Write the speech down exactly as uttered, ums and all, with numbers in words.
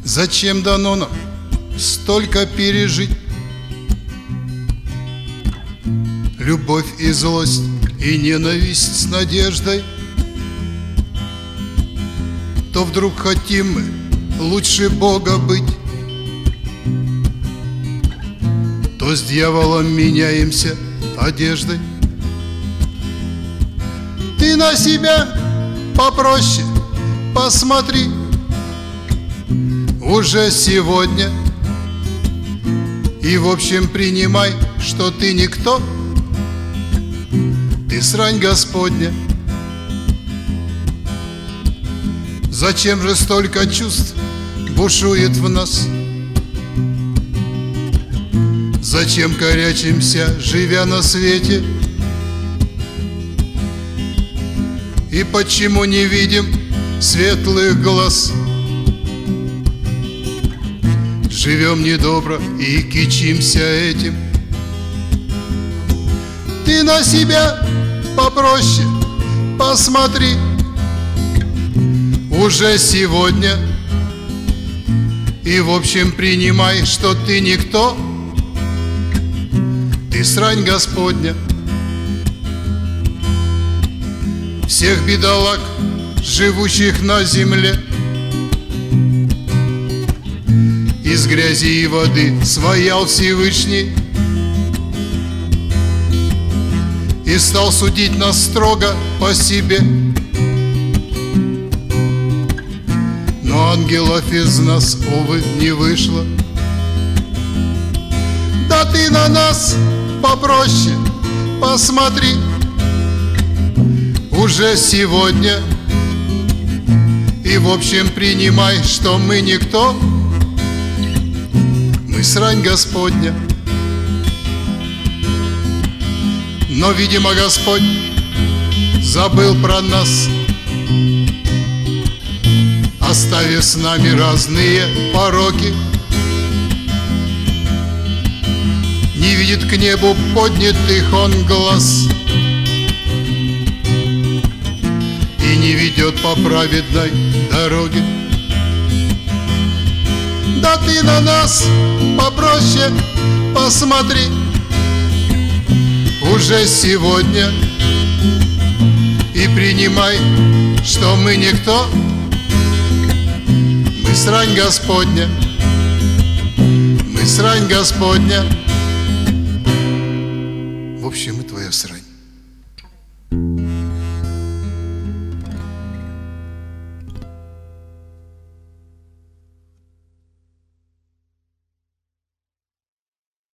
Зачем дано нам столько пережить? Любовь и злость, и ненависть с надеждой. То вдруг хотим мы лучше Бога быть, то с дьяволом меняемся одеждой. Ты на себя попроще посмотри уже сегодня, и в общем принимай, что ты никто, ты срань Господня. Зачем же столько чувств бушует в нас? Зачем корячимся, живя на свете? И почему не видим светлых глаз? Живем недобро и кичимся этим. Ты на себя попроще посмотри уже сегодня, и в общем принимай, что ты никто, ты срань Господня. Всех бедолаг, живущих на земле, из грязи и воды своял Всевышний и стал судить нас строго по себе. Но ангелов из нас, увы, не вышло. Да ты на нас попроще посмотри уже сегодня, и в общем принимай, что мы никто, мы срань Господня. Но, видимо, Господь забыл про нас, оставив с нами разные пороки. Не видит к небу поднятых он глаз и не ведет по праведной дороге. Да ты на нас попроще посмотри уже сегодня, и принимай, что мы никто, мы срань Господня, мы срань Господня.